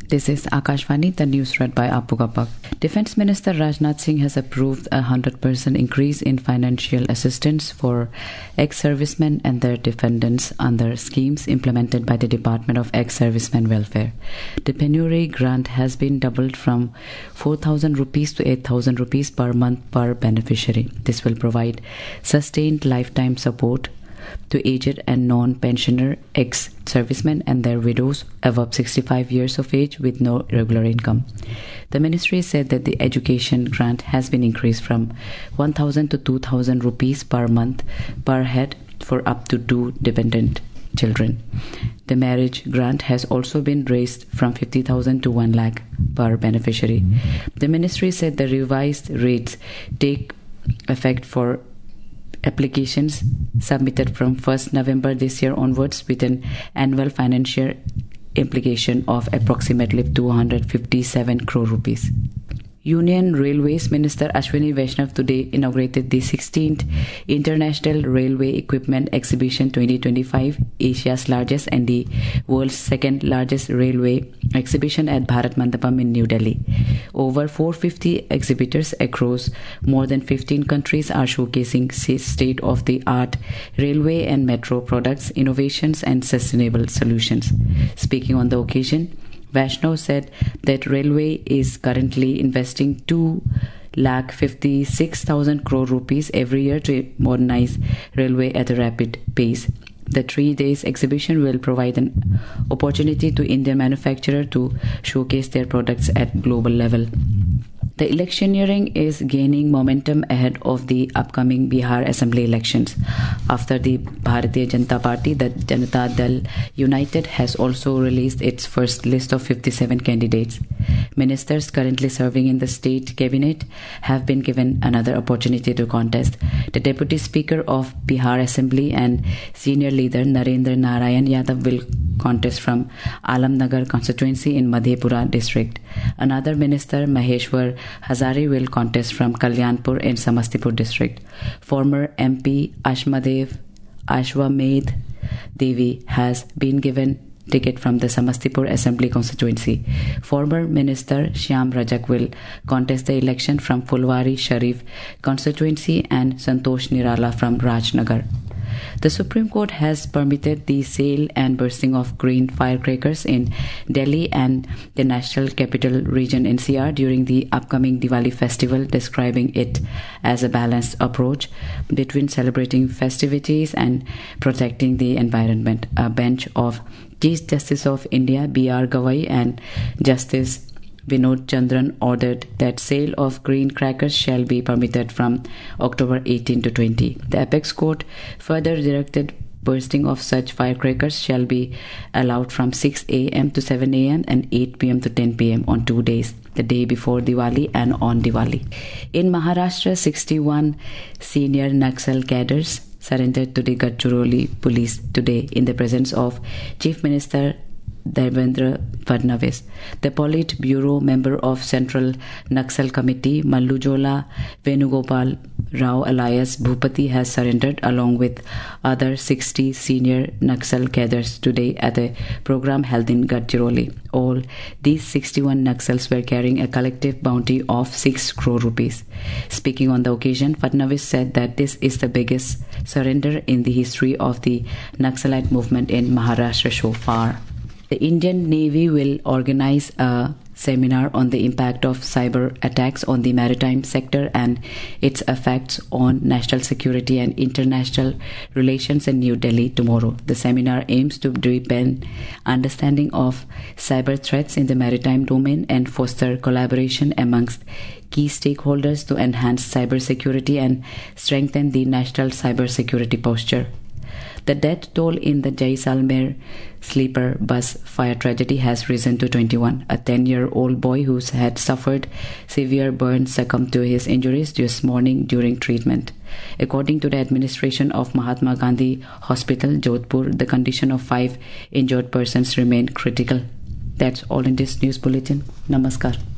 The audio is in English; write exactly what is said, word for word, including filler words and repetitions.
This is Akashvani, the news read by Apu Kapak. Defense Minister Rajnath Singh has approved a one hundred percent increase in financial assistance for ex-servicemen and their dependents under schemes implemented by the Department of Ex-Servicemen Welfare. The penury grant has been doubled from four thousand rupees to eight thousand rupees per month per beneficiary. This will provide sustained lifetime support to aged and non-pensioner ex-servicemen and their widows above sixty-five years of age with no regular income. The ministry said that the education grant has been increased from one thousand to two thousand rupees per month per head for up to two dependent children. The marriage grant has also been raised from fifty thousand to one lakh per beneficiary. The ministry said the revised rates take effect for applications submitted from first November this year onwards with an annual financial implication of approximately two hundred fifty-seven crore rupees. Union Railways Minister Ashwini Vaishnav today inaugurated the sixteenth International Railway Equipment Exhibition twenty twenty-five, Asia's largest and the world's second largest railway exhibition at Bharat Mandapam in New Delhi. Over four hundred fifty exhibitors across more than fifteen countries are showcasing state-of-the-art railway and metro products, innovations and sustainable solutions. Speaking on the occasion, Vaishnav said that railway is currently investing two lakh fifty-six thousand crore rupees every year to modernize railway at a rapid pace. The three days exhibition will provide an opportunity to Indian manufacturers to showcase their products at global level. The electioneering is gaining momentum ahead of the upcoming Bihar Assembly elections. After the Bharatiya Janata Party, the Janata Dal United has also released its first list of fifty-seven candidates. Ministers currently serving in the state cabinet have been given another opportunity to contest. The Deputy Speaker of Bihar Assembly and senior leader Narendra Narayan Yadav will contest from Alamnagar constituency in Madhepura district. Another minister, Maheshwar Hazare, will contest from Kalyanpur in Samastipur district. Former M P Ashmadev Ashwamedh Devi has been given ticket from the Samastipur Assembly constituency. Former Minister Shyam Rajak will contest the election from Fulwari Sharif constituency and Santosh Nirala from Rajnagar. The Supreme Court has permitted the sale and bursting of green firecrackers in Delhi and the National Capital Region N C R during the upcoming Diwali festival, describing it as a balanced approach between celebrating festivities and protecting the environment. A bench of Chief Justice of India B R Gawai and Justice Vinod Chandran ordered that sale of green crackers shall be permitted from October eighteenth to twentieth. The Apex Court further directed bursting of such firecrackers shall be allowed from six a m to seven a m and eight p m to ten p m on two days, the day before Diwali and on Diwali. In Maharashtra, sixty-one senior Naxal cadres surrendered to the Gadchiroli police today in the presence of Chief Minister Devendra Fadnavis. The Politburo member of Central Naxal Committee, Mallujola Venugopal Rao alias Bhupati, has surrendered along with other sixty senior Naxal cadres today at a program held in Gadchiroli. All these sixty-one Naxals were carrying a collective bounty of six crore rupees. Speaking on the occasion, Fadnavis said that this is the biggest surrender in the history of the Naxalite movement in Maharashtra so far. The Indian Navy will organize a seminar on the impact of cyber attacks on the maritime sector and its effects on national security and international relations in New Delhi tomorrow. The seminar aims to deepen understanding of cyber threats in the maritime domain and foster collaboration amongst key stakeholders to enhance cyber security and strengthen the national cyber security posture. The death toll in the Jaisalmer sleeper bus fire tragedy has risen to twenty-one. A ten-year-old boy who had suffered severe burns succumbed to his injuries this morning during treatment. According to the administration of Mahatma Gandhi Hospital, Jodhpur, the condition of five injured persons remained critical. That's all in this news bulletin. Namaskar.